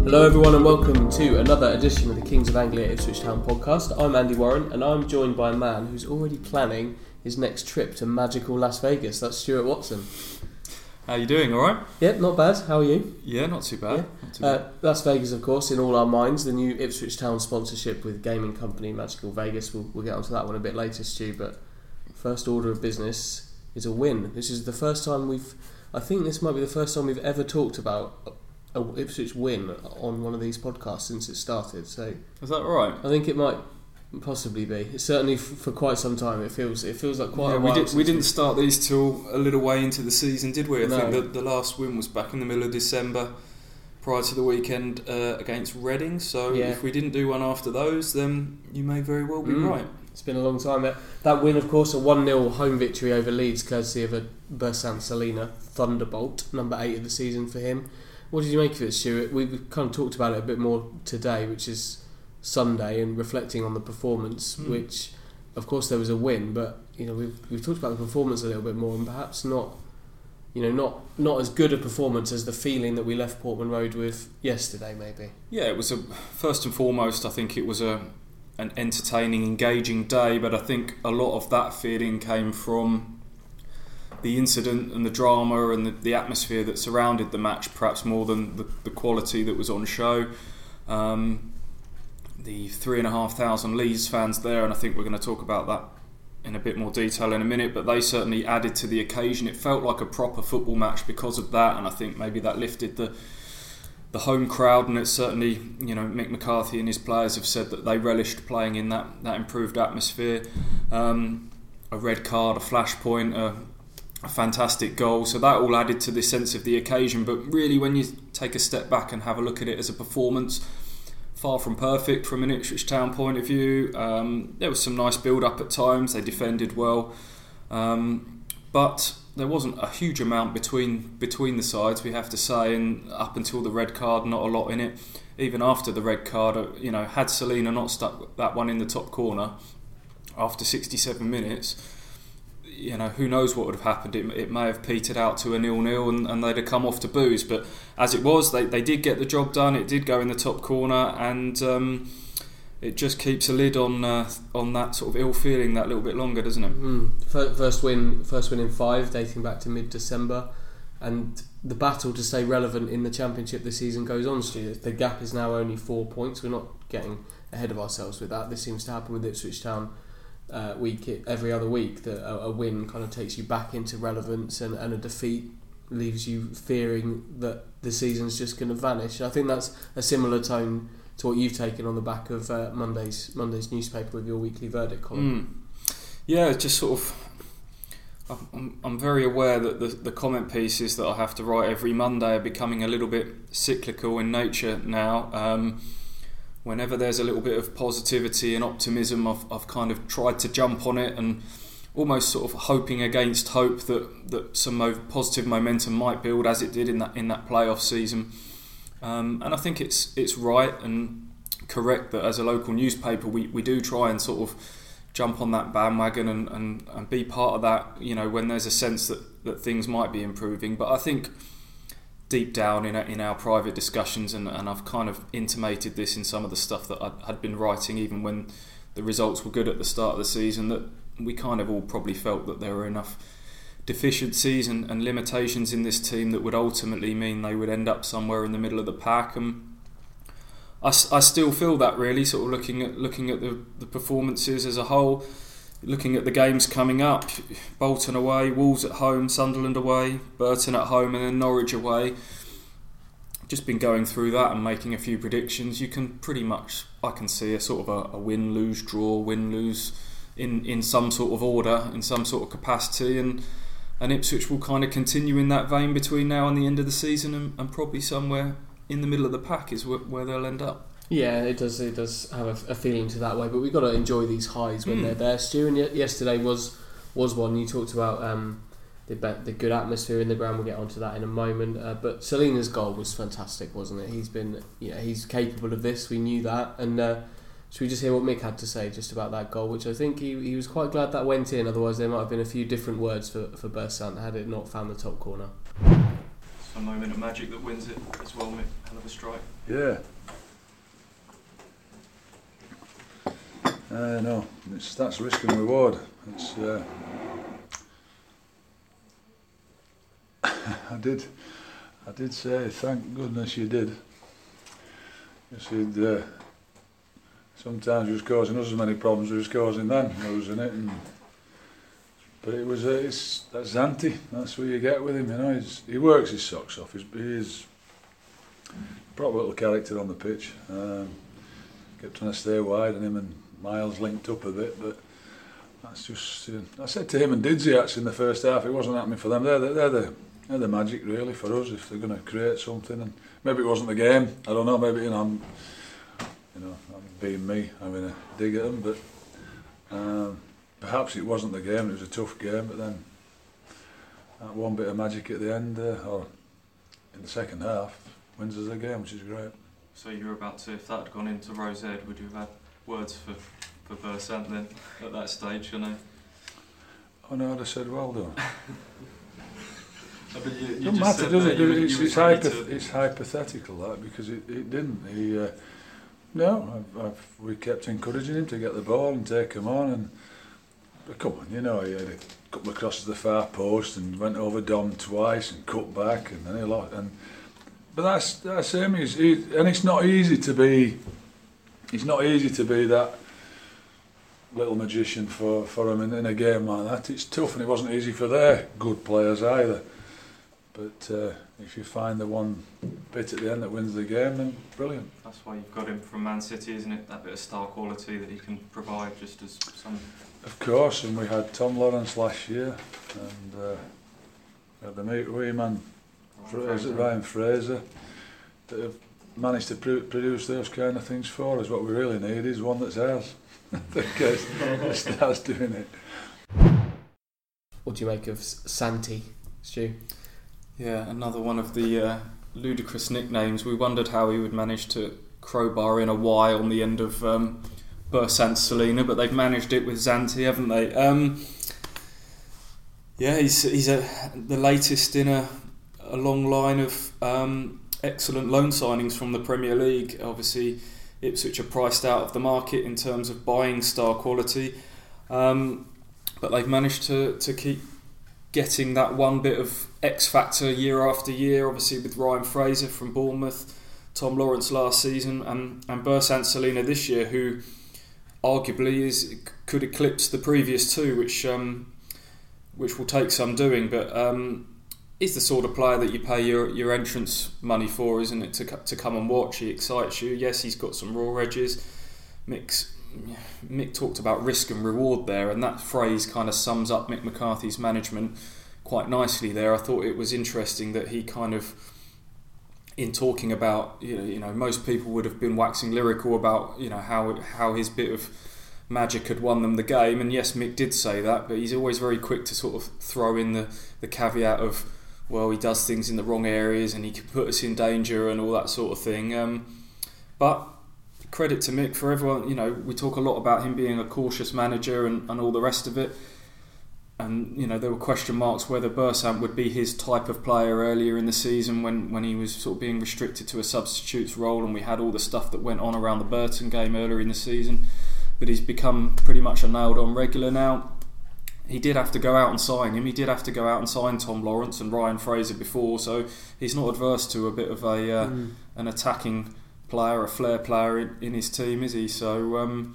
Hello everyone and welcome to another edition of the Kings of Anglia Ipswich Town podcast. I'm Andy Warren and I'm joined by a man who's already planning his next trip to magical Las Vegas. That's Stuart Watson. How are you doing, alright? Yeah, not bad. How are you? Yeah, not too bad. Las Vegas, of course, in all our minds, the new Ipswich Town sponsorship with gaming company Magical Vegas. We'll get onto that one a bit later, Stu, but first order of business is a win. This is the first time I think this might be the first time we've ever talked about a Ipswich win on one of these podcasts since it started. So is that right? I think it might possibly be. It's certainly for quite some time. It feels like quite a while. We didn't start these till a little way into the season, did we? I No. think that the last win was back in the middle of December, prior to the weekend against Reading. So if we didn't do one after those, then you may very well be right. It's been a long time. That win, of course, a 1-0 home victory over Leeds, courtesy of a Bersant Salina thunderbolt, number 8 of the season for him. What did you make of it, Stuart? We've kind of talked about it a bit more today, which is Sunday, and reflecting on the performance, which, of course, there was a win, but we've talked about the performance a little bit more, and perhaps not as good a performance as the feeling that we left Portman Road with yesterday, maybe. Yeah, it was first and foremost, I think it was an entertaining, engaging day, but I think a lot of that feeling came from the incident and the drama and the atmosphere that surrounded the match, perhaps more than the quality that was on show. The 3,500 Leeds fans there, and I think we're going to talk about that in a bit more detail in a minute, but they certainly added to the occasion. It felt like a proper football match because of that, and I think maybe that lifted the home crowd, and it's certainly, Mick McCarthy and his players have said that they relished playing in that improved atmosphere. A red card, a flashpoint, a fantastic goal, so that all added to the sense of the occasion. But really, when you take a step back and have a look at it as a performance, far from perfect from an Ipswich Town point of view. There was some nice build-up at times, they defended well, but there wasn't a huge amount between the sides, we have to say, and up until the red card, not a lot in it. Even after the red card, had Salina not stuck that one in the top corner after 67 minutes, who knows what would have happened. It may have petered out to a 0-0 and they'd have come off to booze, but as it was, they did get the job done. It did go in the top corner, and it just keeps a lid on that sort of ill feeling that little bit longer, doesn't it? First win in 5, dating back to mid-December, and the battle to stay relevant in the Championship this season goes on, Stu. The gap is now only 4 points. We're not getting ahead of ourselves with that. This seems to happen with Ipswich Town every other week, that a win kind of takes you back into relevance, and a defeat leaves you fearing that the season's just going to vanish. I think that's a similar tone to what you've taken on the back of Monday's newspaper with your weekly verdict column. Yeah, just sort of, I'm very aware that the comment pieces that I have to write every Monday are becoming a little bit cyclical in nature now. Whenever there's a little bit of positivity and optimism, I've kind of tried to jump on it, and almost sort of hoping against hope that some positive momentum might build, as it did in that playoff season. And I think it's right and correct that as a local newspaper we do try and sort of jump on that bandwagon and be part of that, when there's a sense that things might be improving. But I think deep down in our private discussions, and I've kind of intimated this in some of the stuff that I had been writing even when the results were good at the start of the season, that we kind of all probably felt that there were enough deficiencies and limitations in this team that would ultimately mean they would end up somewhere in the middle of the pack. And I still feel that, really, sort of looking at the performances as a whole, looking at the games coming up: Bolton away, Wolves at home, Sunderland away, Burton at home, and then Norwich away. Just been going through that and making a few predictions. You can pretty much, I can see a sort of a win-lose draw, win-lose in some sort of order, in some sort of capacity, and Ipswich will kind of continue in that vein between now and the end of the season, and probably somewhere in the middle of the pack is where they'll end up. Yeah, it does have a feeling to that way, but we've got to enjoy these highs when they're there, Stu. And yesterday was one. You talked about the good atmosphere in the ground. We'll get onto that in a moment. But Salina's goal was fantastic, wasn't it? He's capable of this. We knew that. And should we just hear what Mick had to say just about that goal, which I think he was quite glad that went in. Otherwise, there might have been a few different words for Bersant had it not found the top corner. a moment of magic that wins it as well, Mick. Hell of a strike. Yeah. No, that's risk and reward. It's, I did say, thank goodness you did. You sometimes he was causing us as many problems as he was causing them, losing it. But it was that's Zanti. That's what you get with him, you know. He works his socks off. He's a proper little character on the pitch. Kept trying to stay wide, and him and Miles linked up a bit, but that's just. I said to him and Didsy actually in the first half, it wasn't happening for them. They're the magic really for us if they're going to create something. And maybe it wasn't the game. I don't know. Maybe I'm being me having a dig at them, but perhaps it wasn't the game. It was a tough game, but then that one bit of magic at the end, or in the second half, wins us the game, which is great. So you were about to, if that had gone into Rose Ed, would you have had words for Bersant then at that stage? You know. Oh no, I'd have said well done. But you doesn't matter, does it? It's hypothetical that because it didn't. We kept encouraging him to get the ball and take him on, but come on, you know, he had a couple of crosses to the far post and went over Dom twice and cut back and then he lost. But that's him. And it's not easy to be. It's not easy to be that little magician for him in a game like that. It's tough, and it wasn't easy for their good players either. But if you find the one bit at the end that wins the game, then brilliant. That's why you've got him from Man City, isn't it? That bit of star quality that he can provide, just as some. Of course, and we had Tom Lawrence last year, and we had the wee man Ryan Fraser that have managed to produce those kind of things for us. What we really need is one that's ours. That starts doing it. What do you make of Santi, Stu? Yeah, another one of the ludicrous nicknames. We wondered how he would manage to crowbar in a Y on the end of Bersant Celina, but they've managed it with Zanti, haven't they? He's the latest in a long line of excellent loan signings from the Premier League. Obviously, Ipswich are priced out of the market in terms of buying star quality, but they've managed to keep getting that one bit of X factor year after year. Obviously, with Ryan Fraser from Bournemouth, Tom Lawrence last season, and Bersant Celina this year, who arguably could eclipse the previous two, which will take some doing, but he's the sort of player that you pay your entrance money for, isn't it? To come and watch. He excites you. Yes, he's got some raw edges. Mick talked about risk and reward there, and that phrase kind of sums up Mick McCarthy's management quite nicely there. I thought it was interesting that he kind of, in talking about, you know, most people would have been waxing lyrical about, you know, how his bit of magic had won them the game, and yes, Mick did say that, but he's always very quick to sort of throw in the caveat of, well, he does things in the wrong areas and he can put us in danger and all that sort of thing. But credit to Mick for everyone. You know, we talk a lot about him being a cautious manager and all the rest of it. And, you know, there were question marks whether Bersant would be his type of player earlier in the season when he was sort of being restricted to a substitute's role, and we had all the stuff that went on around the Burton game earlier in the season. But he's become pretty much a nailed-on regular now. He did have to go out and sign him. He did have to go out and sign Tom Lawrence and Ryan Fraser before, so he's not adverse to a bit of an attacking player, a flair player in his team, is he? So,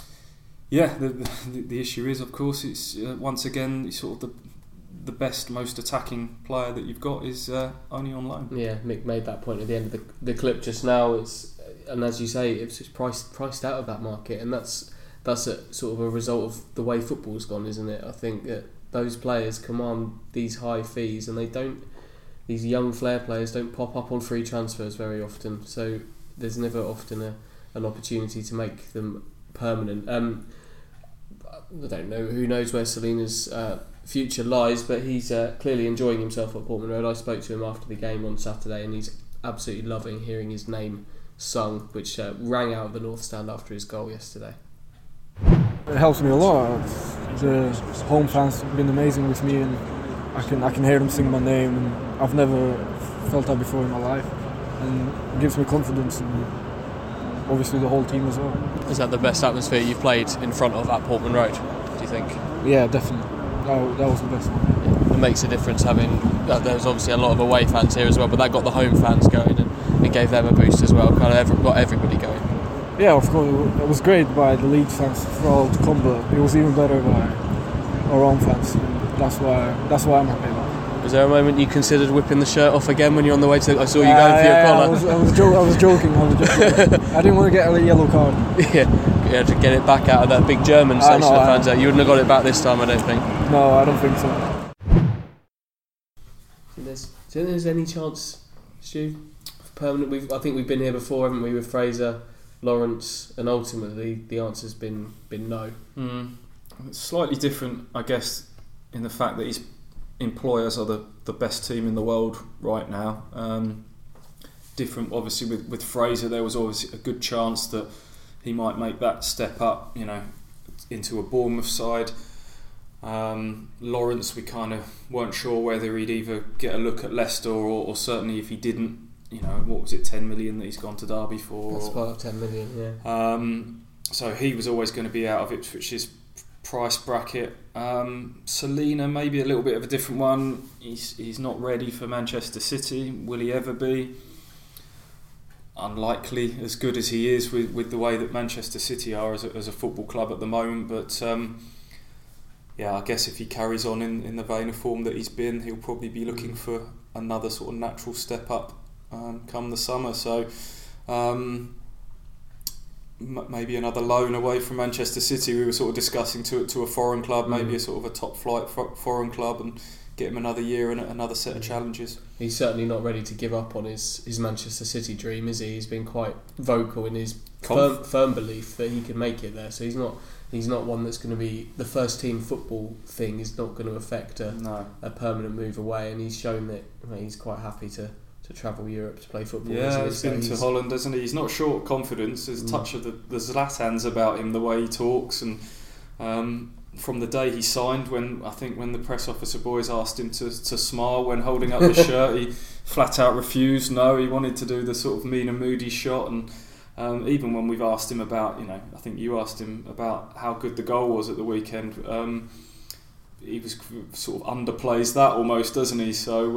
the issue is, of course, it's once again sort of the best, most attacking player that you've got is only on loan. Yeah, Mick made that point at the end of the clip just now. And as you say, it's just priced out of that market, and that's a sort of a result of the way football's gone, isn't it? I think that those players command these high fees, and these young flair players don't pop up on free transfers very often, so there's never often an opportunity to make them permanent. I don't know, who knows where Celina's future lies, but he's clearly enjoying himself at Portman Road. I spoke to him after the game on Saturday, and he's absolutely loving hearing his name sung, which rang out of the North Stand after his goal yesterday. It helps me a lot. The home fans have been amazing with me, and I can hear them sing my name, and I've never felt that before in my life, and it gives me confidence, and obviously the whole team as well. Is that the best atmosphere you've played in front of at Portman Road, do you think? Yeah, definitely. That was the best one. It makes a difference having, there's obviously a lot of away fans here as well, but that got the home fans going and it gave them a boost as well, kind of got everybody going. Yeah, of course, it was great by the Leeds fans for all to come, but it was even better by our own fans. That's why I'm happy about it. Was there a moment you considered whipping the shirt off again when you're on the way to? I saw you going for your collar. I was joking. I didn't want to get a yellow card. Yeah, to get it back out of that big German section of fans. You wouldn't have got it back this time, I don't think. No, I don't think so. Do you think there's any chance, Stu, permanent? I think we've been here before, haven't we, with Fraser, Lawrence, and ultimately the answer's been no. It's slightly different, I guess, in the fact that his employers are the best team in the world right now. Different, obviously, with Fraser, there was always a good chance that he might make that step up, into a Bournemouth side. Lawrence, we kind of weren't sure whether he'd either get a look at Leicester or certainly if he didn't, what was it, 10 million that he's gone to Derby for? That's part of 10 million, yeah. So he was always going to be out of Ipswich's price bracket. Selina, maybe a little bit of a different one. He's not ready for Manchester City. Will he ever be? Unlikely, as good as he is with the way that Manchester City are as a football club at the moment. But I guess if he carries on in the vein of form that he's been, he'll probably be looking for another sort of natural step up come the summer. So maybe another loan away from Manchester City. We were sort of discussing to a foreign club, maybe a sort of a top flight foreign club, and get him another year and another set of challenges. He's certainly not ready to give up on his Manchester City dream, is he? He's been quite vocal in his firm belief that he can make it there. So he's not one that's going to be the first team football thing is not going to affect a permanent move away, and he's shown that he's quite happy to travel Europe to play football. Yeah, he's been to Holland, hasn't he? He's not short of confidence. There's a touch of the Zlatans about him, the way he talks, and from the day he signed, when the press officer boys asked him to smile when holding up the shirt, he flat out refused. No, he wanted to do the sort of mean and moody shot, and even when we've asked him about, I think you asked him about how good the goal was at the weekend, he was sort of underplays that almost, doesn't he? So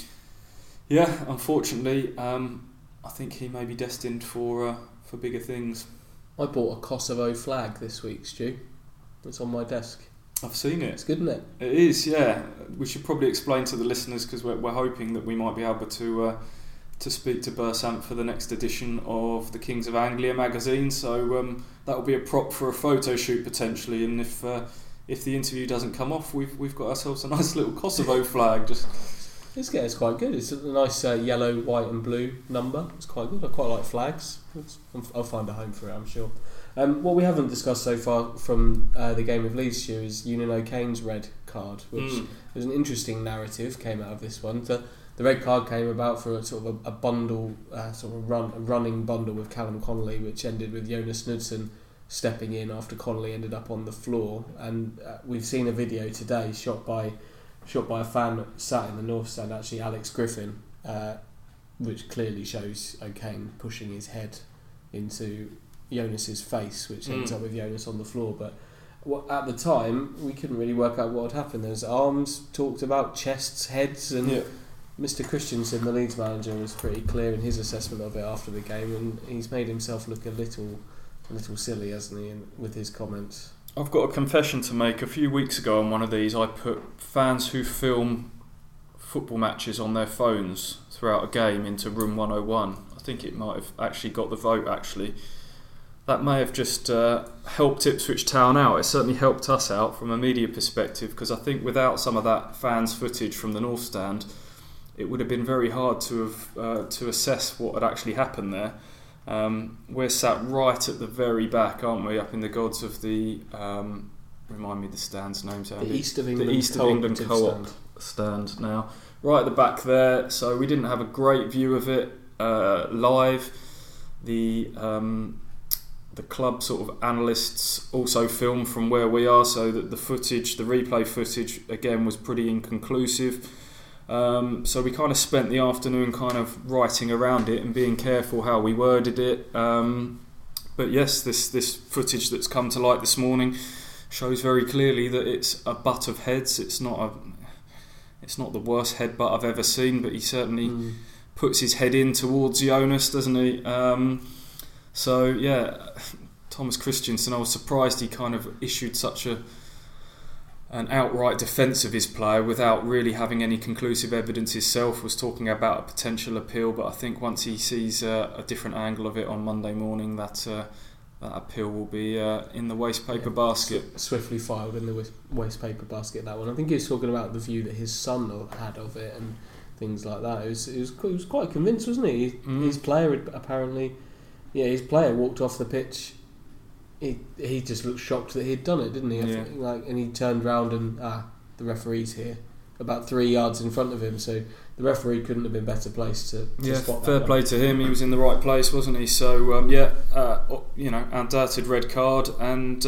unfortunately, I think he may be destined for bigger things. I bought a Kosovo flag this week, Stu. It's on my desk. I've seen it. It's good, isn't it? It is, yeah. We should probably explain to the listeners, because we're hoping that we might be able to speak to Bersant for the next edition of the Kings of Anglia magazine. So that will be a prop for a photo shoot potentially. And if the interview doesn't come off, we've got ourselves a nice little Kosovo flag. It's quite good. It's a nice yellow, white and blue number. It's quite good. I quite like flags. I'll find a home for it, I'm sure. What we haven't discussed so far from the game of Leeds, Stu, is Eunan O'Kane's red card, which was an interesting narrative came out of this one. The red card came about for a bundle, a running bundle with Callum Connolly, which ended with Jonas Knudsen stepping in after Connolly ended up on the floor. And we've seen a video today shot by a fan sat in the north stand, actually Alex Griffin, which clearly shows O'Kane pushing his head into Jonas's face, which ends up with Jonas on the floor. But at the time, we couldn't really work out what had happened. There's arms talked about, chests, heads, and Mr. Christensen, the Leeds manager, was pretty clear in his assessment of it after the game, and he's made himself look a little silly, hasn't he, with his comments. I've got a confession to make. A few weeks ago on one of these, I put fans who film football matches on their phones throughout a game into Room 101. I think it might have actually got the vote, actually. That may have just helped Ipswich Town out. It certainly helped us out from a media perspective, because I think without some of that fans' footage from the North Stand, it would have been very hard to assess what had actually happened there. We're sat right at the very back, aren't we, up in the gods of the remind me the stand's names. The East of England, the East of England Co-op stand now, right at the back there. So we didn't have a great view of it live. The club sort of analysts also filmed from where we are, so that the replay footage again was pretty inconclusive. So we kind of spent the afternoon kind of writing around it and being careful how we worded it. But yes, this footage that's come to light this morning shows very clearly that it's a butt of heads. It's not the worst headbutt I've ever seen, but he certainly puts his head in towards Jonas, doesn't he? So yeah, Thomas Christiansen, I was surprised he kind of issued such an outright defence of his player without really having any conclusive evidence himself. Was talking about a potential appeal, but I think once he sees a different angle of it on Monday morning, that appeal will be in the waste paper basket. Swiftly filed in the waste paper basket, that one. I think he was talking about the view that his son had of it and things like that. He was quite convinced, wasn't he? His player had apparently, his player walked off the pitch. He just looked shocked that he'd done it, didn't he? Yeah. And he turned round and the referee's here, about 3 yards in front of him. So the referee couldn't have been better placed to spot that. Fair play to him. He was in the right place, wasn't he? So undoubted red card and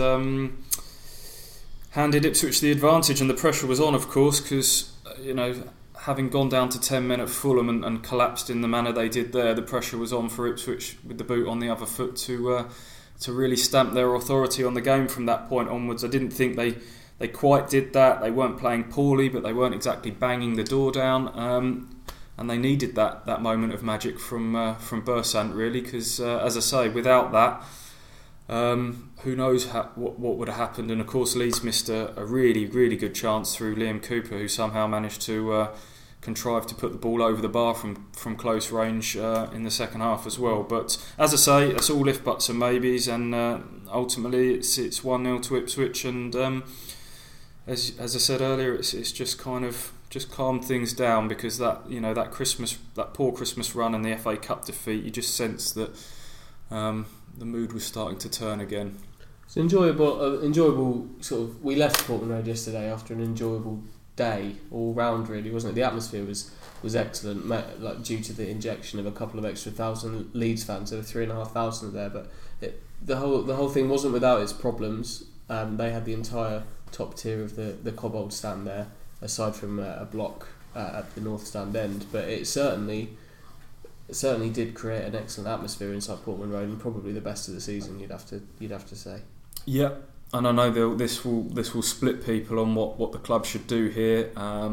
handed Ipswich the advantage, and the pressure was on, of course, because having gone down to 10 men at Fulham and collapsed in the manner they did there, the pressure was on for Ipswich with the boot on the other foot to really stamp their authority on the game from that point onwards. I didn't think they quite did that. They weren't playing poorly, but they weren't exactly banging the door down, and they needed that moment of magic from Bersant, really, because as I say, without that, who knows what would have happened. And of course Leeds missed a really, really good chance through Liam Cooper, who somehow managed to contrived to put the ball over the bar from close range in the second half as well. But as I say, it's all if buts and maybes, and ultimately it's 1-0 to Ipswich, and as I said earlier, it's just kind of calmed things down, because that poor Christmas run and the FA Cup defeat, you just sense that the mood was starting to turn again. It's enjoyable sort of. We left Portman Road yesterday after an enjoyable day all round, really, wasn't it? The atmosphere was excellent, like due to the injection of a couple of extra thousand Leeds fans. There were 3,500 there, but the whole thing wasn't without its problems. They had the entire top tier of the Cobbold stand there, aside from a block at the north stand end, but it certainly did create an excellent atmosphere inside Portman Road, and probably the best of the season, you'd have to say. Yeah. And I know this will split people on what the club should do here.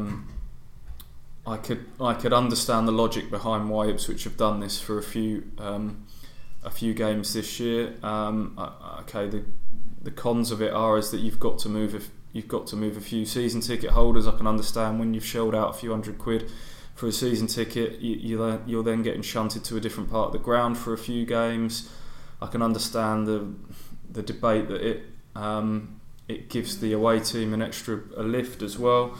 I could understand the logic behind why Ipswich have done this for a few games this year. The cons of it are is that you've got to move a few season ticket holders. I can understand when you've shelled out a few £100 for a season ticket, you're then getting shunted to a different part of the ground for a few games. I can understand the debate that it gives the away team an extra lift as well,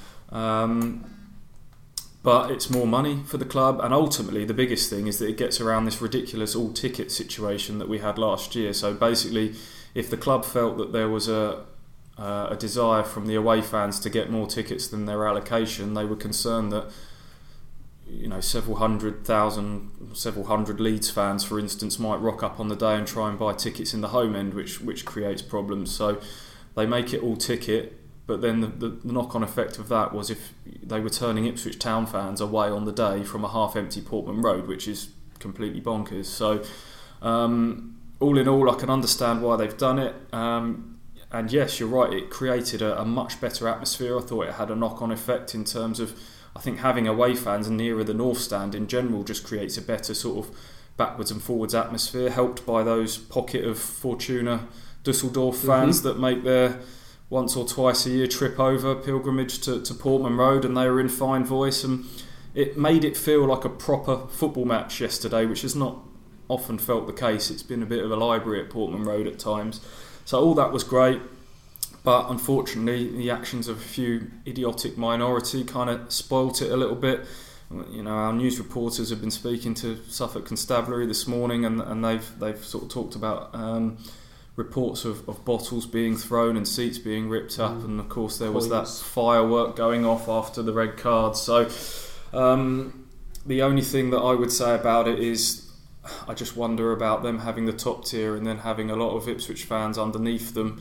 but it's more money for the club, and ultimately the biggest thing is that it gets around this ridiculous all ticket situation that we had last year. So basically, if the club felt that there was a desire from the away fans to get more tickets than their allocation, they were concerned that several hundred Leeds fans, for instance, might rock up on the day and try and buy tickets in the home end, which creates problems. So they make it all ticket, but then the knock-on effect of that was if they were turning Ipswich Town fans away on the day from a half-empty Portman Road, which is completely bonkers. So all in all, I can understand why they've done it. And yes, you're right, it created a much better atmosphere. I thought it had a knock-on effect in terms of, I think having away fans nearer the North Stand in general just creates a better sort of backwards and forwards atmosphere, helped by those pocket of Fortuna Dusseldorf fans that make their once or twice a year trip over pilgrimage to Portman Road, and they were in fine voice, and it made it feel like a proper football match yesterday, which has not often felt the case. It's been a bit of a library at Portman Road at times. So all that was great, but unfortunately the actions of a few idiotic minority kind of spoilt it a little bit. Our news reporters have been speaking to Suffolk Constabulary this morning, and they've sort of talked about reports of bottles being thrown and seats being ripped up, and of course there was that firework going off after the red card. So the only thing that I would say about it is I just wonder about them having the top tier and then having a lot of Ipswich fans underneath them.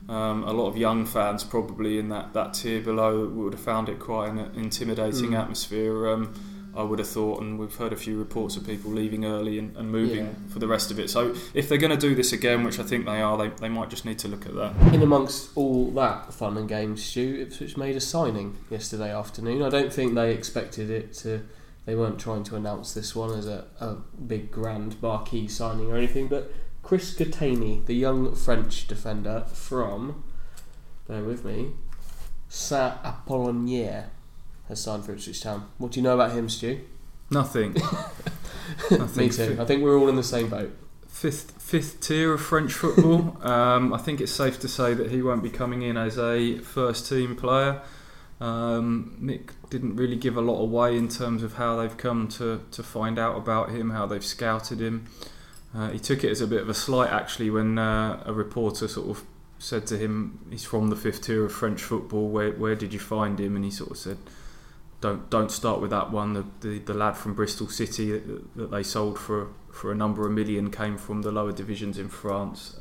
A lot of young fans probably in that tier below would have found it quite an intimidating atmosphere. I would have thought, and we've heard a few reports of people leaving early and moving for the rest of it. So if they're going to do this again, which I think they are, they might just need to look at that. In amongst all that fun and games, Stu, Ipswich made a signing yesterday afternoon. I don't think they expected it to. They weren't trying to announce this one as a big grand marquee signing or anything, but Chris Gattani, the young French defender from, bear with me, Saint-Apollinaire, has signed for Ipswich Town. What do you know about him, Stu? Nothing. Me too. I think we're all in the same boat. Fifth tier of French football. I think it's safe to say that he won't be coming in as a first team player. Mick didn't really give a lot away in terms of how they've come to find out about him, how they've scouted him. He took it as a bit of a slight actually when a reporter sort of said to him, he's from the fifth tier of French football, where did you find him? And he sort of said, don't start with that one. The lad from Bristol City that they sold for a number of million came from the lower divisions in France.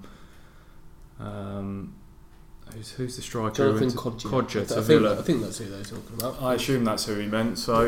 Who's the striker? Jonathan Kodja. I think that's who they're talking about. I assume that's who he meant. So,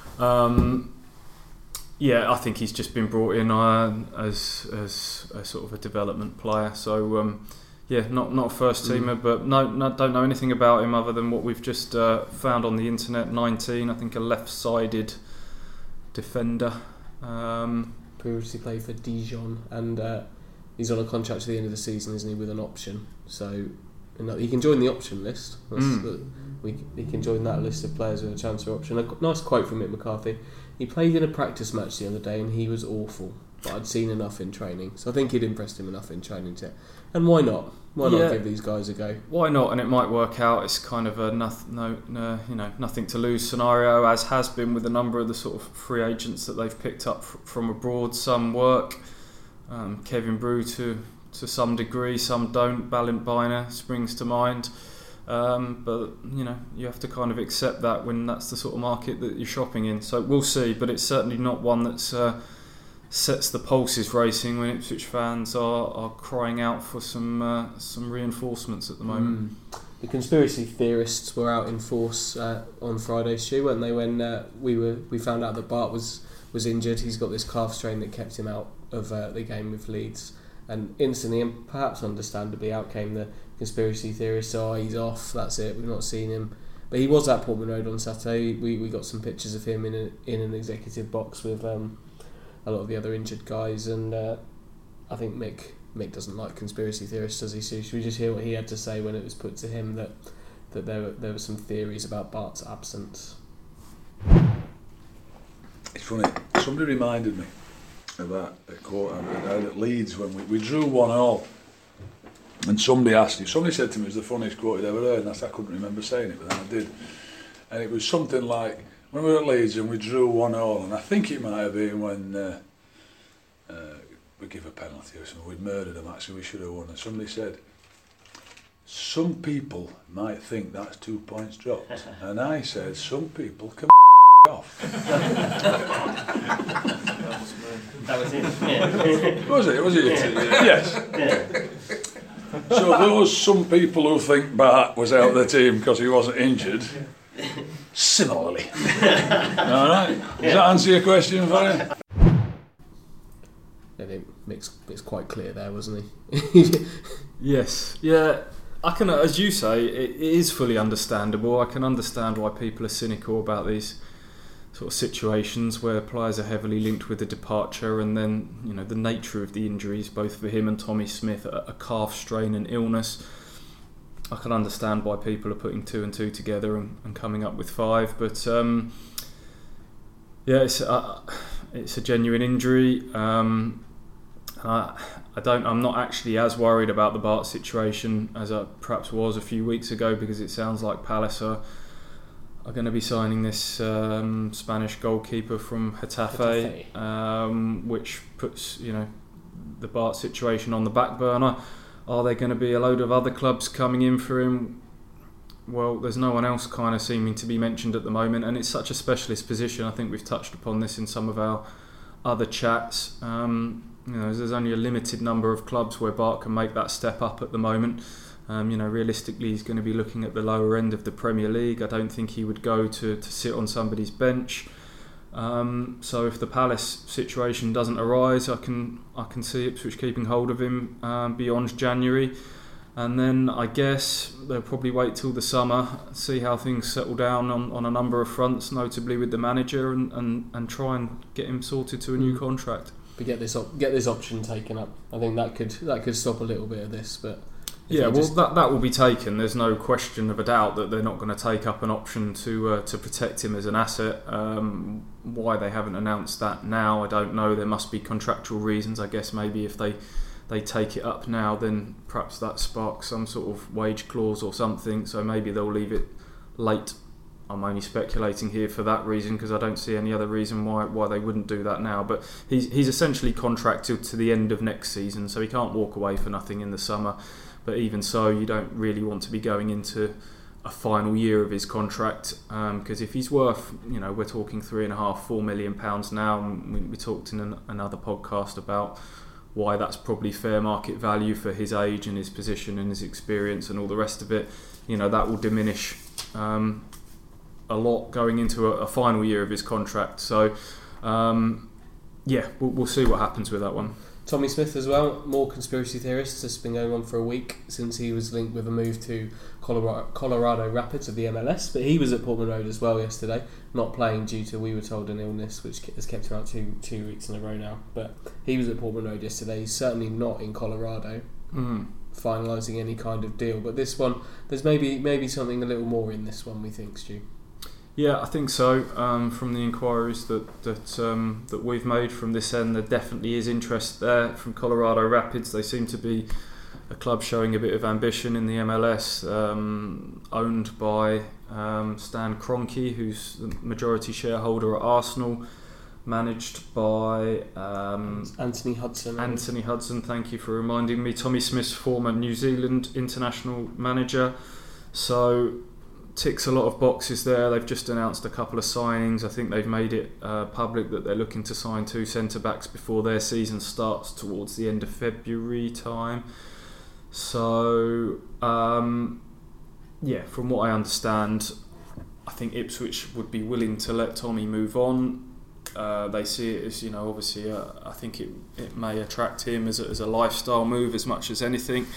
I think he's just been brought in as a sort of a development player. So, not a first teamer, but no, don't know anything about him other than what we've just found on the internet. 19, I think, a left-sided defender. Previously played for Dijon, and he's on a contract to the end of the season, isn't he, with an option? So he can join the option list. He can join that list of players with a transfer option. A nice quote from Mick McCarthy. He played in a practice match the other day and he was awful, but I'd seen enough in training, so I think he'd impressed him enough in training to. And why not? Why not give these guys a go? Why not? And it might work out. It's kind of a nothing to lose scenario, as has been with a number of the sort of free agents that they've picked up from abroad. Some work. Kevin Brew to some degree, some don't. Ballint springs to mind. But you have to kind of accept that when that's the sort of market that you're shopping in. So we'll see, but it's certainly not one that's sets the pulses racing when Ipswich fans are crying out for some reinforcements at the moment. The conspiracy theorists were out in force on Friday, Stu, weren't they? When we found out that Bart was injured. He's got this calf strain that kept him out of the game with Leeds, and instantly, and perhaps understandably, out came the conspiracy theorists. He's off, that's it, we've not seen him. But he was at Portman Road on Saturday. We got some pictures of him in an executive box with a lot of the other injured guys, and I think Mick doesn't like conspiracy theorists, does he, Sue? Should we just hear what he had to say when it was put to him that there were some theories about Bart's absence? It's funny, somebody reminded me about a quote I heard at Leeds when we drew 1-1, and somebody said to me it was the funniest quote he'd ever heard, and I couldn't remember saying it, but then I did, and it was something like, when we were at Leeds and we drew 1-1, and I think it might have been when we give a penalty or something, we'd murdered them, actually we should have won, and somebody said, some people might think that's 2 points dropped, and I said, some people can off. That was it. Yeah. Was it? Yes. Yeah. So those some people who think Bart was out of the team because he wasn't injured, similarly. Alright? Does that answer your question for you? I think Mick's quite clear there, wasn't he? Yes. Yeah. I can, as you say, it is fully understandable. I can understand why people are cynical about these sort of situations where players are heavily linked with the departure, and then the nature of the injuries, both for him and Tommy Smith, a calf strain and illness. I can understand why people are putting 2 and 2 together and coming up with 5, but it's a genuine injury. I'm not actually as worried about the Bart situation as I perhaps was a few weeks ago, because it sounds like Palace are going to be signing this Spanish goalkeeper from Getafe, which puts the Bart situation on the back burner. Are there going to be a load of other clubs coming in for him? Well, there's no one else kind of seeming to be mentioned at the moment, and it's such a specialist position. I think we've touched upon this in some of our other chats. There's only a limited number of clubs where Bart can make that step up at the moment. Realistically, he's going to be looking at the lower end of the Premier League. I don't think he would go to sit on somebody's bench. So if the Palace situation doesn't arise, I can see Ipswich keeping hold of him beyond January. And then I guess they'll probably wait till the summer, see how things settle down on a number of fronts, notably with the manager, and try and get him sorted to a new contract. But get this option taken up. I think that could stop a little bit of this. But yeah, well, that will be taken. There's no question of a doubt that they're not going to take up an option to protect him as an asset. Why they haven't announced that now, I don't know. There must be contractual reasons. I guess maybe if they take it up now, then perhaps that sparks some sort of wage clause or something. So maybe they'll leave it late. I'm only speculating here for that reason, because I don't see any other reason why they wouldn't do that now. But he's essentially contracted to the end of next season, so he can't walk away for nothing in the summer. But even so, you don't really want to be going into a final year of his contract, because if he's worth, we're talking £3.5-4 million now, and we talked in another podcast about why that's probably fair market value for his age and his position and his experience and all the rest of it. That will diminish a lot going into a final year of his contract. So we'll see what happens with that one. Tommy Smith as well, more conspiracy theorists. It's been going on for a week since he was linked with a move to Colorado Rapids of the MLS, but he was at Portman Road as well yesterday, not playing due to, we were told, an illness which has kept him out two weeks in a row now. But he was at Portman Road yesterday. He's certainly not in Colorado finalising any kind of deal. But this one, there's maybe something a little more in this one, we think, Stu. Yeah, I think so. From the inquiries that we've made from this end, there definitely is interest there from Colorado Rapids. They seem to be a club showing a bit of ambition in the MLS, owned by Stan Kroenke, who's the majority shareholder at Arsenal, managed by Anthony Hudson. Anthony Hudson, thank you for reminding me. Tommy Smith's former New Zealand international manager. So ticks a lot of boxes there. They've just announced a couple of signings. I think they've made it public that they're looking to sign 2 centre-backs before their season starts towards the end of February time. So, from what I understand, I think Ipswich would be willing to let Tommy move on. They see it as, obviously, I think it may attract him as a lifestyle move as much as anything.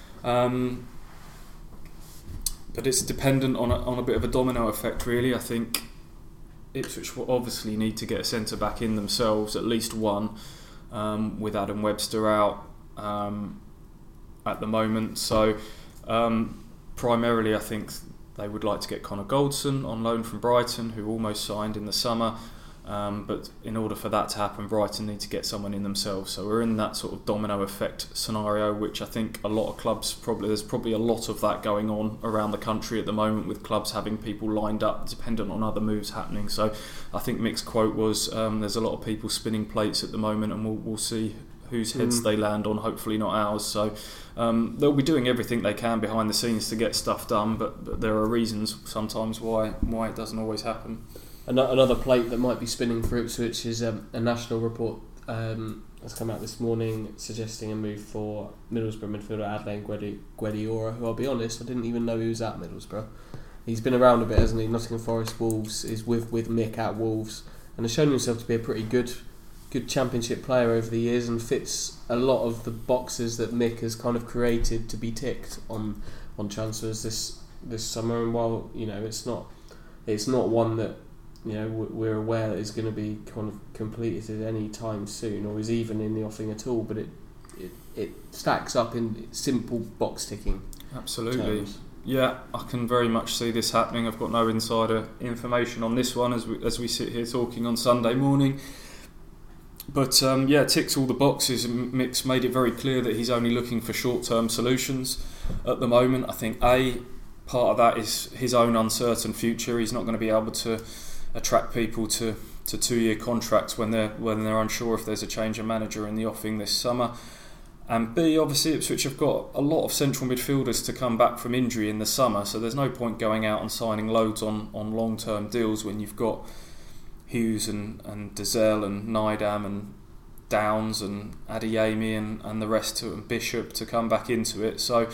But it's dependent on a bit of a domino effect, really. I think Ipswich will obviously need to get a centre-back in themselves, at least one, with Adam Webster out at the moment. So primarily I think they would like to get Connor Goldson on loan from Brighton, who almost signed in the summer. But in order for that to happen, Brighton need to get someone in themselves. So we're in that sort of domino effect scenario, which I think a lot of clubs there's probably a lot of that going on around the country at the moment, with clubs having people lined up dependent on other moves happening. So I think Mick's quote was, there's a lot of people spinning plates at the moment, and we'll see whose heads they land on, hopefully not ours. So they'll be doing everything they can behind the scenes to get stuff done, but there are reasons sometimes why it doesn't always happen. Another plate that might be spinning for Ipswich is a national report that's come out this morning suggesting a move for Middlesbrough midfielder Adlène Guedioura, who, I'll be honest, I didn't even know he was at Middlesbrough. He's been around a bit, hasn't he? Nottingham Forest, Wolves, is with Mick at Wolves, and has shown himself to be a pretty good championship player over the years, and fits a lot of the boxes that Mick has kind of created to be ticked on transfers this summer. And while it's not one that we're aware that is going to be kind of completed at any time soon, or is even in the offing at all, but it stacks up in simple box ticking. Absolutely. Terms. Yeah, I can very much see this happening. I've got no insider information on this one as we sit here talking on Sunday morning. But ticks all the boxes. Mick's made it very clear that he's only looking for short-term solutions at the moment. I think part of that is his own uncertain future. He's not going to be able to attract people to 2-year contracts when they're unsure if there's a change of manager in the offing this summer. And B, obviously Ipswich have got a lot of central midfielders to come back from injury in the summer, so there's no point going out and signing loads on long-term deals when you've got Hughes and Dazelle and Nydam and Downs and Adeyemi and the rest and Bishop to come back into it. So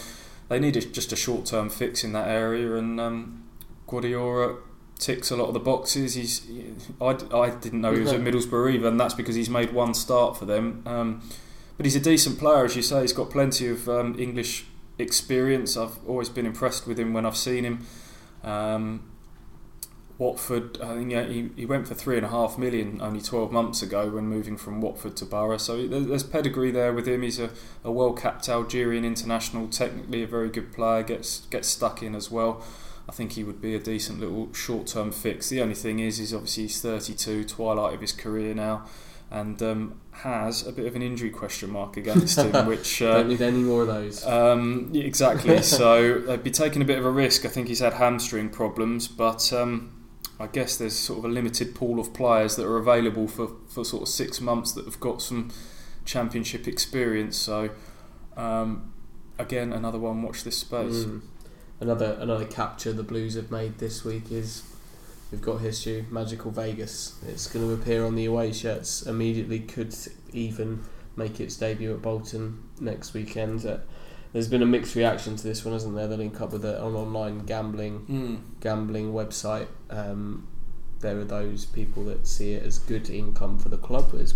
they need just a short-term fix in that area, and Guardiola ticks a lot of the boxes. I didn't know he was at Middlesbrough either, and that's because he's made one start for them. But he's a decent player, as you say. He's got plenty of English experience. I've always been impressed with him when I've seen him. Watford, I think he went for £3.5 million only 12 months ago when moving from Watford to Borough. So there's pedigree there with him. He's a well-capped Algerian international, technically a very good player. Gets stuck in as well. I think he would be a decent little short-term fix. The only thing is obviously he's 32, twilight of his career now, and has a bit of an injury question mark against him, which don't need any more of those. Exactly. So they'd be taking a bit of a risk. I think he's had hamstring problems, but I guess there's sort of a limited pool of players that are available for sort of 6 months that have got some Championship experience. So again, another one. Watch this space. Another capture the Blues have made this week is we've got history. Magical Vegas. It's going to appear on the away shirts immediately. Could even make its debut at Bolton next weekend. There's been a mixed reaction to this one, hasn't there? They link up with an online gambling website. There are those people that see it as good income for the club. It's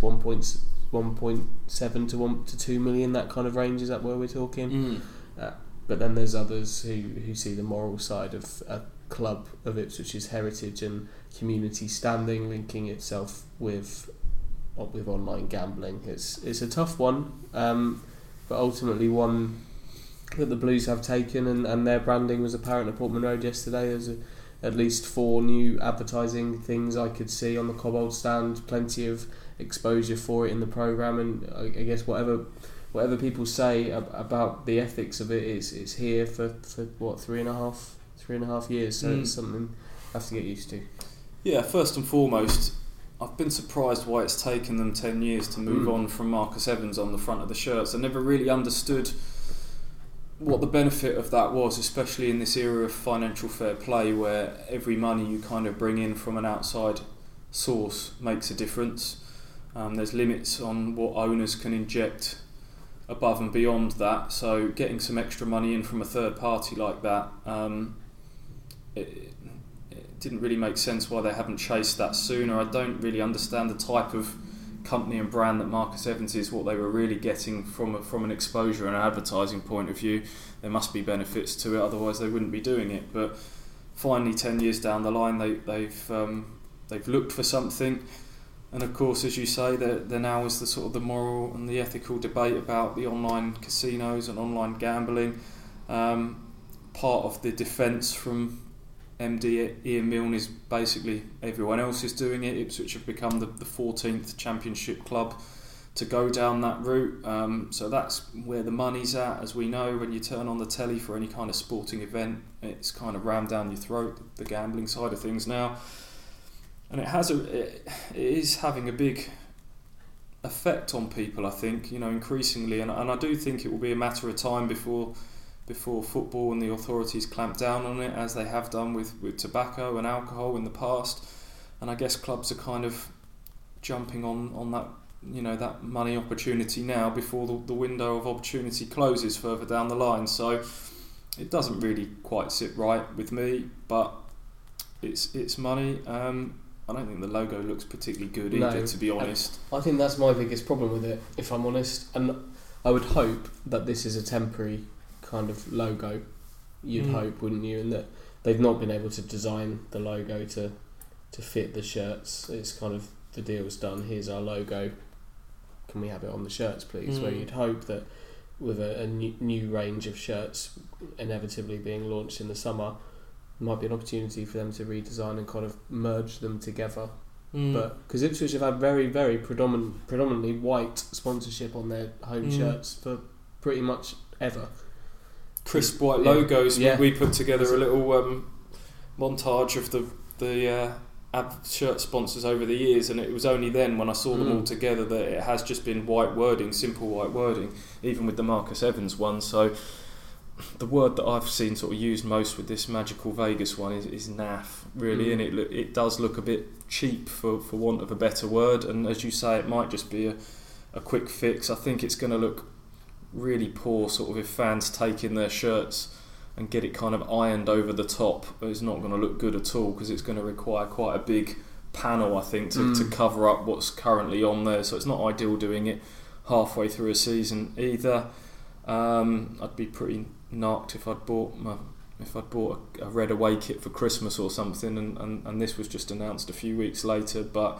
1.7 to 2 million, that kind of range. Is that where we're talking? But then there's others who see the moral side of a club of Ipswich's heritage and community standing linking itself with online gambling. It's a tough one, but ultimately one that the Blues have taken, and their branding was apparent at Portman Road yesterday. There's at least 4 new advertising things I could see on the Cobbold stand, plenty of exposure for it in the programme, and I guess whatever people say about the ethics of it, it's here for what, 3.5 years, so it's something I have to get used to. Yeah, first and foremost, I've been surprised why it's taken them 10 years to move on from Marcus Evans on the front of the shirts. I never really understood what the benefit of that was, especially in this era of financial fair play where every money you kind of bring in from an outside source makes a difference. There's limits on what owners can inject above and beyond that, so getting some extra money in from a third party like that, it didn't really make sense why they haven't chased that sooner. I don't really understand the type of company and brand that Marcus Evans is, what they were really getting from an exposure and an advertising point of view. There must be benefits to it, otherwise they wouldn't be doing it. But finally, 10 years down the line, they've looked for something. And of course, as you say, there now is the sort of the moral and the ethical debate about the online casinos and online gambling. Part of the defence from MD Ian Milne is basically everyone else is doing it. Ipswich have become the 14th Championship club to go down that route. So that's where the money's at. As we know, when you turn on the telly for any kind of sporting event, it's kind of rammed down your throat, the gambling side of things now. And it is having a big effect on people, I think, increasingly. And I do think it will be a matter of time before football and the authorities clamp down on it, as they have done with tobacco and alcohol in the past. And I guess clubs are kind of jumping on that, that money opportunity now before the window of opportunity closes further down the line. So it doesn't really quite sit right with me, but it's money. I don't think the logo looks particularly good either, to be honest. I think that's my biggest problem with it, if I'm honest. And I would hope that this is a temporary kind of logo. You'd hope, wouldn't you? And that they've not been able to design the logo to fit the shirts. It's kind of, the deal's done, here's our logo, can we have it on the shirts please? Where you'd hope that with a new range of shirts inevitably being launched in the summer, might be an opportunity for them to redesign and kind of merge them together. But because Ipswich have had very, very predominantly white sponsorship on their home shirts for pretty much ever. Crisp white logos. Yeah. We put together a little montage of the shirt sponsors over the years, and it was only then when I saw them all together that it has just been white wording, simple white wording, even with the Marcus Evans one. So the word that I've seen sort of used most with this Magical Vegas one is naff, really, and it does look a bit cheap for want of a better word. And as you say, it might just be a quick fix. I think it's going to look really poor sort of if fans take in their shirts and get it kind of ironed over the top. It's not going to look good at all because it's going to require quite a big panel, I think, to cover up what's currently on there. So it's not ideal doing it halfway through a season either. I'd be pretty knocked if I'd bought a red away kit for Christmas or something, and this was just announced a few weeks later. But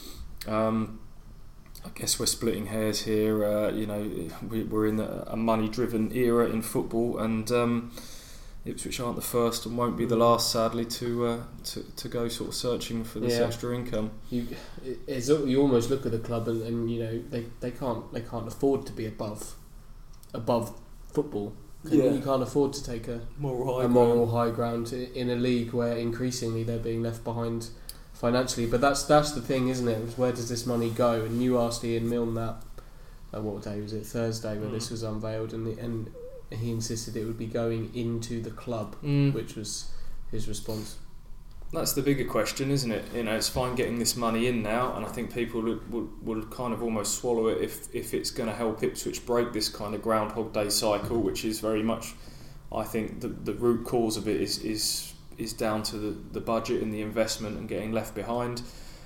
I guess we're splitting hairs here. We're in a money-driven era in football, and Ipswich aren't the first and won't be the last, sadly, to go sort of searching for this extra income. You almost look at the club and they can't afford to be above football. You can't afford to take a moral high ground in a league where increasingly they're being left behind financially. But that's the thing, isn't it? Where does this money go? And you asked Ian Milne that. What day was it? Thursday, when this was unveiled, and he insisted it would be going into the club, which was his response. That's the bigger question, isn't it? It's fine getting this money in now, and I think people will kind of almost swallow it if it's going to help Ipswich break this kind of Groundhog Day cycle, which is very much, I think, the root cause of it is down to the budget and the investment and getting left behind.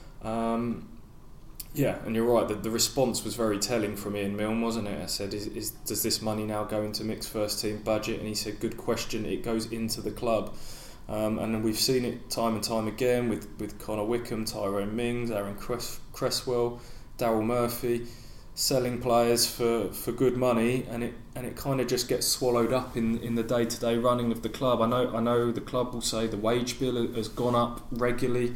And you're right, the response was very telling from Ian Milne, wasn't it? I said, does this money now go into Mick's first team budget? And he said, good question, it goes into the club. And we've seen it time and time again with Connor Wickham, Tyrone Mings, Aaron Cresswell, Daryl Murphy, selling players for good money, and it kind of just gets swallowed up in the day-to-day running of the club. I know the club will say the wage bill has gone up regularly,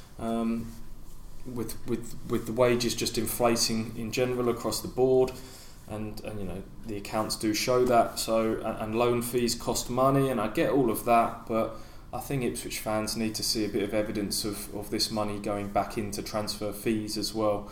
with the wages just inflating in general across the board, and the accounts do show that. So and loan fees cost money, and I get all of that, but I think Ipswich fans need to see a bit of evidence of this money going back into transfer fees as well.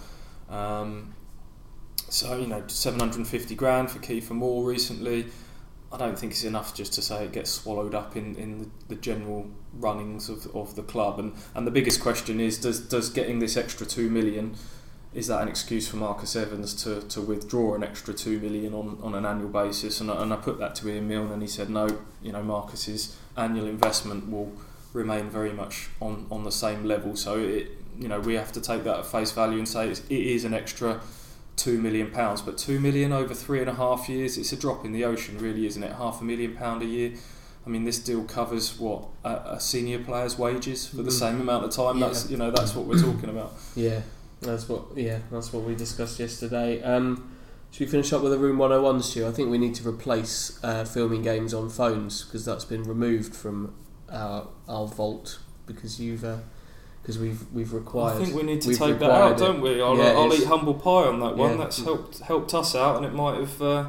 So 750 grand for Kiefer Moore recently, I don't think it's enough just to say it gets swallowed up in the general runnings of the club. And the biggest question is, does getting this extra 2 million, is that an excuse for Marcus Evans to withdraw an extra 2 million on an annual basis? And I put that to Ian Milne, and he said no. Marcus's annual investment will remain very much on the same level. So we have to take that at face value and say it is an extra £2 million, but £2 million over 3.5 years, it's a drop in the ocean, really, isn't it? £500,000 a year. I mean, this deal covers what a senior player's wages for the same amount of time. Yeah. That's what we're talking about. Yeah, that's what we discussed yesterday. Should we finish up with a Room 101, Stu? I think we need to replace filming games on phones, because that's been removed from our vault because we've required. I think we need to take that out, don't we? I'll eat humble pie on that one. Yeah. That's helped us out, and it might have.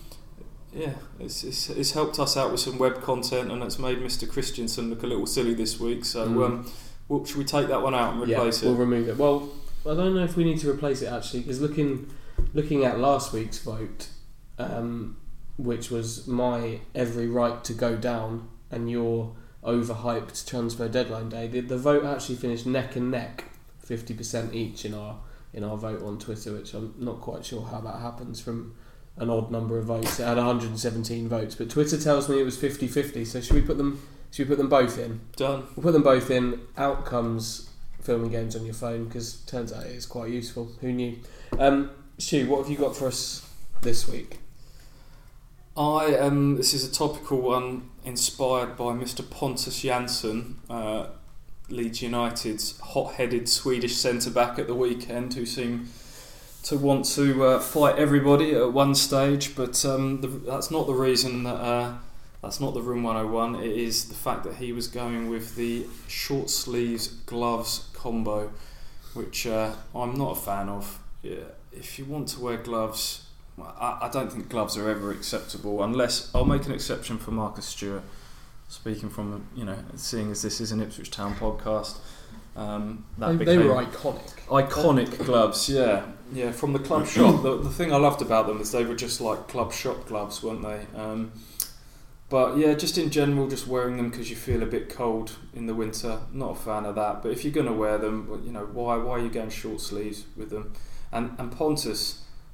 It's helped us out with some web content, and it's made Mr. Christensen look a little silly this week. So, should we take that one out and replace it? We'll remove it. Well, I don't know if we need to replace it actually, because looking at last week's vote, which was my every right to go down and your overhyped transfer deadline day, the vote actually finished neck and neck, 50% each in our vote on Twitter, which I'm not quite sure how that happens from an odd number of votes. It had 117 votes, but Twitter tells me it was 50-50. So should we put them both in? Done. We'll put them both in. Out comes filming games on your phone, because it turns out it is quite useful. Who knew? Stu, what have you got for us this week? This is a topical one inspired by Mr. Pontus Jansson, Leeds United's hot-headed Swedish centre-back at the weekend, who seemed to want to fight everybody at one stage, but that's not the reason that's not the Room 101. It is the fact that he was going with the short sleeves gloves combo, which I'm not a fan of. Yeah, if you want to wear gloves, I don't think gloves are ever acceptable, unless I'll make an exception for Marcus Stewart. Speaking from seeing as this is an Ipswich Town podcast, they were iconic gloves. Yeah, from the club shop. The thing I loved about them is they were just like club shop gloves, weren't they? But yeah, just in general, just wearing them because you feel a bit cold in the winter. Not a fan of that. But if you're going to wear them, why are you going short sleeves with them? And Pontus,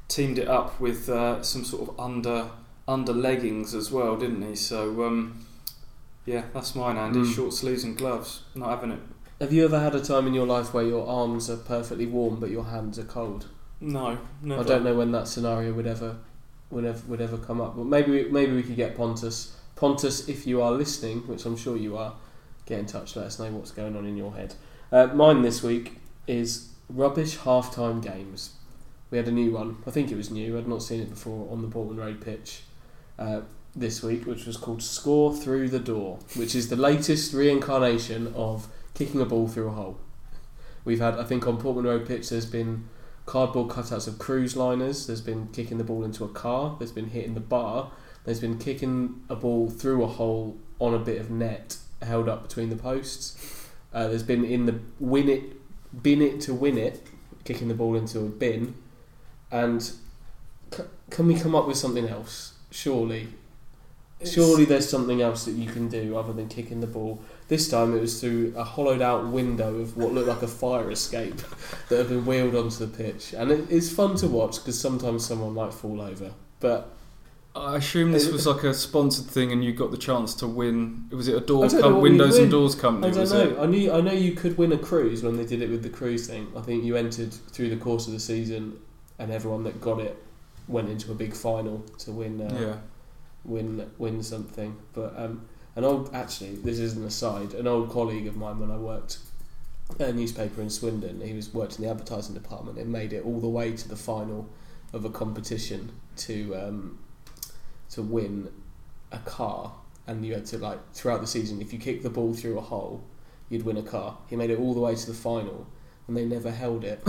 teamed it up with some sort of under leggings as well, didn't he? So yeah, that's mine, Andy. Short sleeves and gloves. Not having it. Have you ever had a time in your life where your arms are perfectly warm but your hands are cold? No, never. I don't know when that scenario would ever come up, but maybe we could get Pontus. Pontus, if you are listening, which I'm sure you are, get in touch. Let us know what's going on in your head. Mine this week is rubbish half-time games. We had a new one. I think it was new. I'd not seen it before on the Portman Road pitch this week, which was called Score Through the Door, which is the latest reincarnation of kicking a ball through a hole. We've had, I think, on Portman Road pitch, there's been cardboard cutouts of cruise liners. There's been kicking the ball into a car. There's been hitting the bar. There's been kicking a ball through a hole on a bit of net held up between the posts. There's been in the bin it to win it, kicking the ball into a bin. And can we come up with something else? Surely there's something else that you can do other than kicking the ball. This time it was through a hollowed out window of what looked like a fire escape that had been wheeled onto the pitch. And it's fun to watch because sometimes someone might fall over. But I assume this was like a sponsored thing and you got the chance to win. Was it a Windows and Doors company? I don't know. I know you could win a cruise when they did it with the cruise thing. I think you entered through the course of the season and everyone that got it went into a big final to win something. But this is an aside, an old colleague of mine when I worked at a newspaper in Swindon, he worked in the advertising department and made it all the way to the final of a competition to win a car, and you had to, throughout the season, if you kicked the ball through a hole you'd win a car. He made it all the way to the final and they never held it.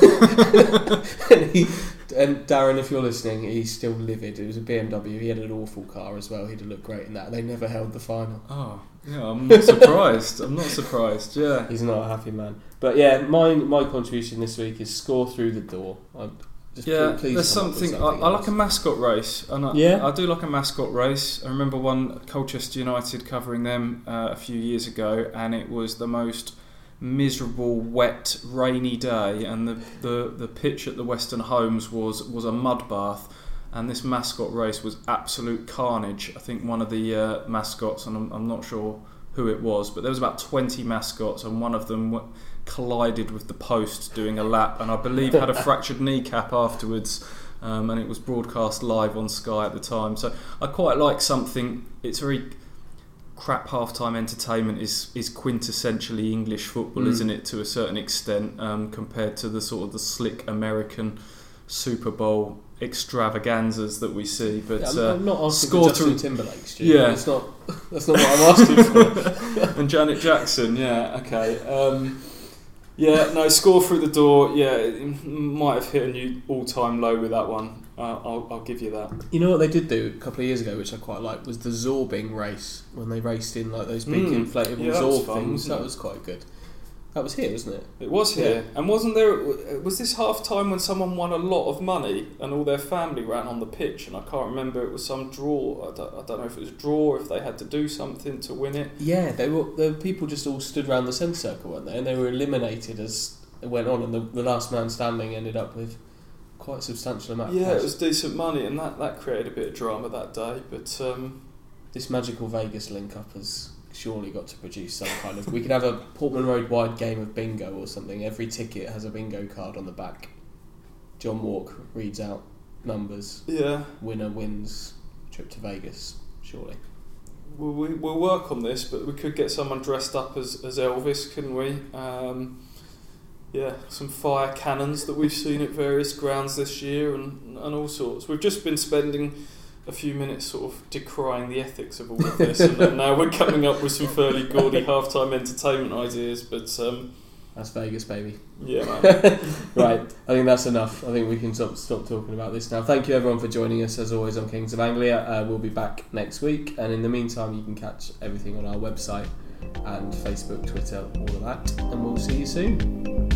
and Darren, if you're listening, he's still livid. It was a BMW. He had an awful car as well. He'd have looked great in that. They never held the final. Oh, yeah, I'm not surprised. Yeah. He's not a happy man. But yeah, my contribution this week is Score Through the Door. Please there's something I like a mascot race, and I do like a mascot race. I remember one Colchester United covering them a few years ago, and it was the most miserable, wet, rainy day, and the pitch at the Western Homes was a mud bath, and this mascot race was absolute carnage. I think one of the mascots, and I'm not sure who it was, but there was about 20 mascots, and one of them collided with the post doing a lap, and I believe had a fractured kneecap afterwards, and it was broadcast live on Sky at the time. So I quite like something. It's very crap half-time entertainment is quintessentially English football, isn't it, to a certain extent, compared to the sort of the slick American Super Bowl extravaganzas that we see. But I'm not asking for Justin Timberlake, Stu. Yeah, that's not what I'm asking for. And Janet Jackson, yeah, okay. Score Through the Door. Yeah, it might have hit a new all-time low with that one. I'll give you that. You know what they did do a couple of years ago, which I quite liked, was the Zorbing race, when they raced in those big inflatable Zorb things. That was quite good. That was here, wasn't it? It was here. Yeah. And was this half time when someone won a lot of money and all their family ran on the pitch? And I can't remember, it was some draw. I don't know if it was a draw or if they had to do something to win it. Yeah, the people just all stood around the centre circle, weren't they? And they were eliminated as it went on, and the last man standing ended up with quite a substantial amount of cash. It was decent money, and that created a bit of drama that day. But this magical Vegas link-up has surely got to produce some kind of... We could have a Portman Road wide game of bingo or something. Every ticket has a bingo card on the back. John Walk reads out numbers. Yeah. Winner wins trip to Vegas, surely. We'll work on this, but we could get someone dressed up as Elvis, couldn't we? Some fire cannons that we've seen at various grounds this year and all sorts. We've just been spending a few minutes sort of decrying the ethics of all of this, and now we're coming up with some fairly gaudy half-time entertainment ideas, but that's Vegas, baby. Yeah, man. Right, I think that's enough. I think we can stop talking about this now. Thank you everyone for joining us as always on Kings of Anglia. We'll be back next week, and in the meantime you can catch everything on our website and Facebook, Twitter, all of that, and we'll see you soon.